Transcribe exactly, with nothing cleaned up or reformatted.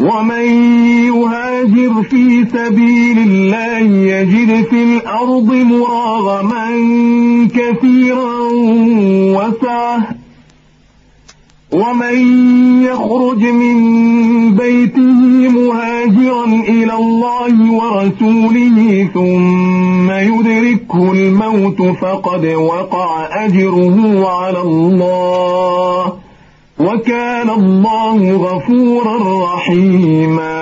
ومن يهاجر في سبيل الله يجد في الأرض مراغما كثيرا وسعة ومن يخرج من بيته مهاجرا إلى الله ورسوله ثم يدركه الموت فقد وقع أجره على الله وكان الله غفورا رحيما